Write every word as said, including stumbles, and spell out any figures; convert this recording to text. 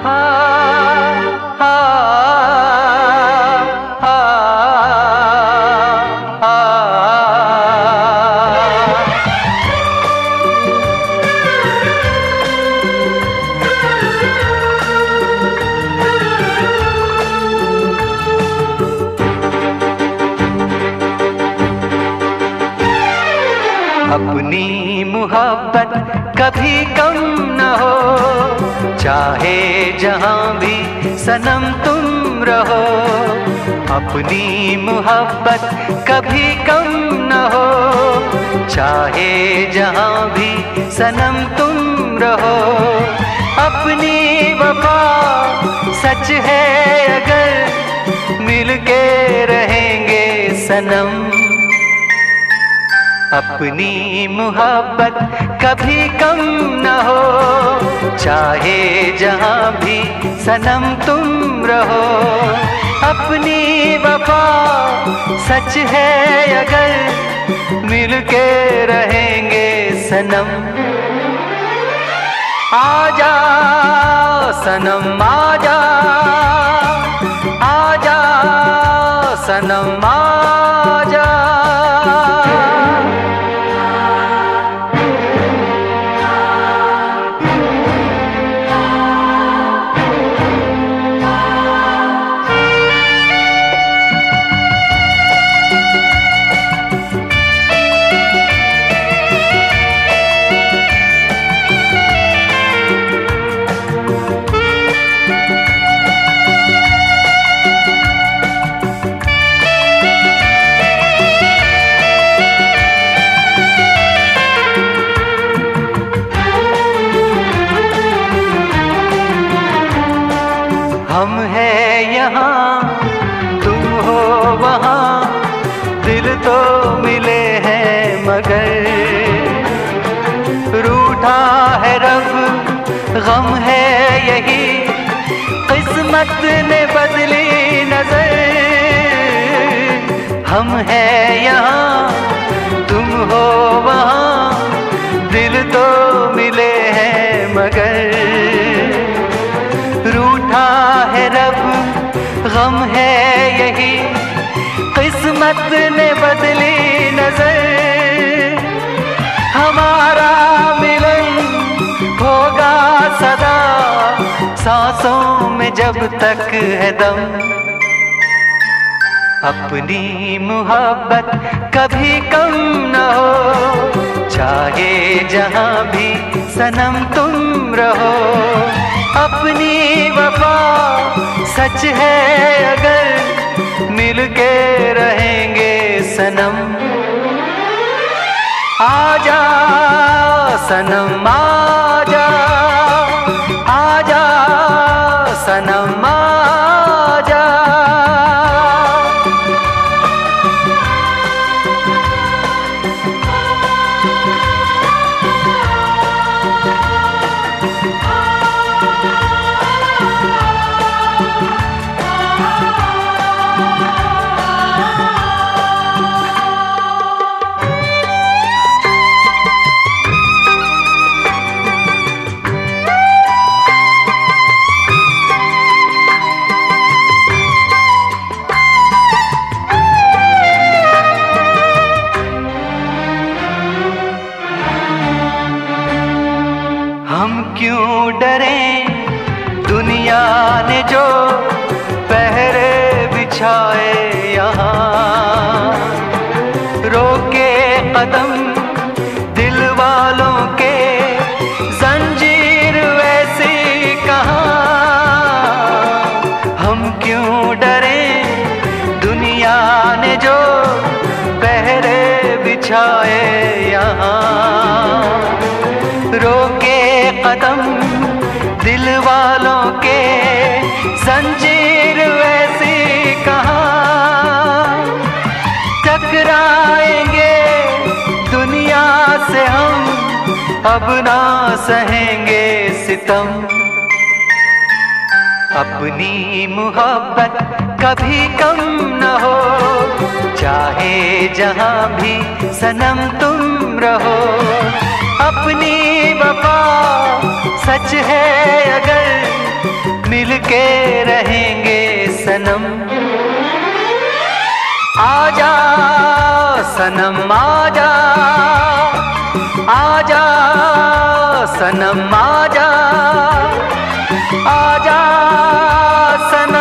अपनी मोहब्बत कभी कम न हो, चाहे जहां भी सनम तुम रहो। अपनी मोहब्बत कभी कम न हो, चाहे जहां भी सनम तुम रहो। अपनी वफा सच है अगर मिलके रहेंगे सनम। अपनी मोहब्बत कभी कम न हो, चाहे जहां भी सनम तुम रहो। अपनी वफा सच है अगर मिलके रहेंगे सनम। आजा सनम आजा, आजा सनम आजा। हम है यहाँ तुम हो वहाँ, दिल तो मिले हैं मगर रूठा है रब, गम है यही किस्मत ने बदली नजर। हम है यहाँ तुम हो वहाँ, दिल तो मिले हैं मगर रूठा है रब, गम है यही किस्मत ने बदली नजर। हमारा मिलन होगा सदा सांसों में जब तक है दम। अपनी मोहब्बत कभी कम न हो, चाहे जहां भी सनम तुम रहो। अपनी वफा सच है अगर मिलके रहेंगे सनम। आजा सनम आजा, आजा सनम आजा। हम क्यों डरें दुनिया ने जो पहरे बिछाए यहाँ। रोके कदम दिल वालों के जंजीर वैसी कहाँ। हम क्यों डरें दुनिया ने जो पहरे बिछाए यहाँ। रोके कदम दिल वालों के जंजीर वैसी कहाँ। टकराएंगे दुनिया से हम, अब ना सहेंगे सितम। अपनी मोहब्बत कभी कम न हो, चाहे जहां भी सनम तुम रहो। अपनी वफा सच है अगर सनम। आजा सनम आजा, आजा सनम आजा, आजा सनम।